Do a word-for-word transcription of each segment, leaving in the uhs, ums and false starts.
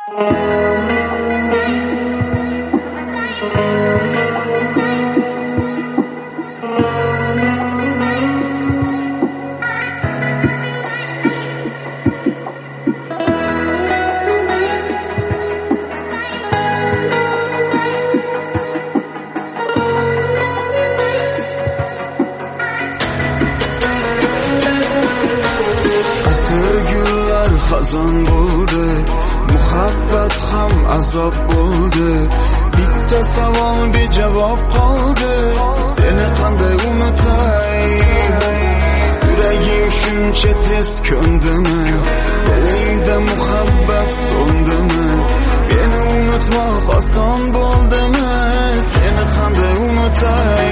Xazon bo'ldi, muhabbat ham azob bo'ldi. Bitta savol bejavob qoldi, seni qanday unutay? Yuraging shuncha tez ko'ndimi? Dilingda muhabbat so'ndimi? Meni unutmoq oson bo'ldimi? Seni qanday unutay?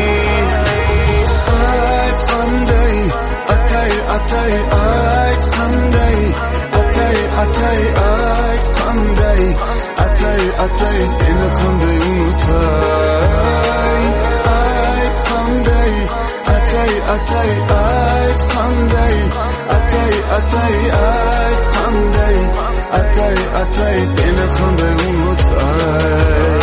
Ayt qanday, atay atay ayt qanday, atay atay ayt qanday, atay atay seni qanday unutay? Ayt qanday, atay atay ayt qanday, atay atay ayt qanday, atay atay seni qanday unutay?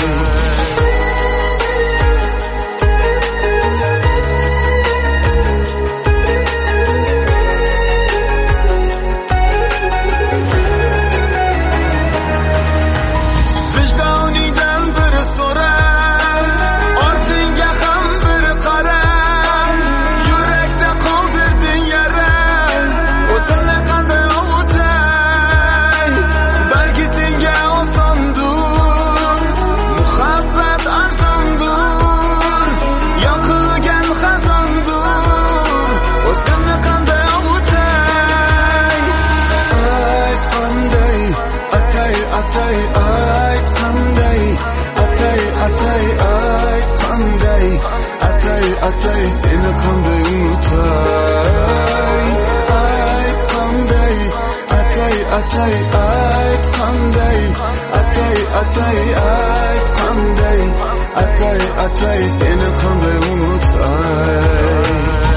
Atay ayt qanday, atay atay ayt qanday, atay atay seni qanday unutay? Ayt qanday, atay atay ayt qanday, atay atay ayt qanday, atay atay seni qanday unutay?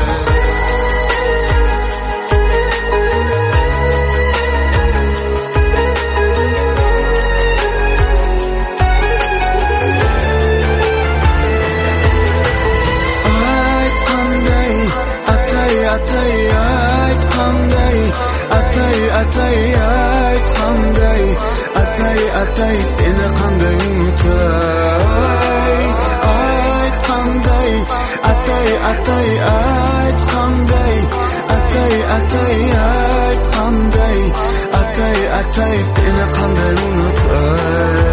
Atay ayt qanday, atay atay ayt qanday, atay atay seni qanday unutay? Ayt qanday, atay atay ayt qanday, atay atay ayt qanday, atay atay seni qanday unutay?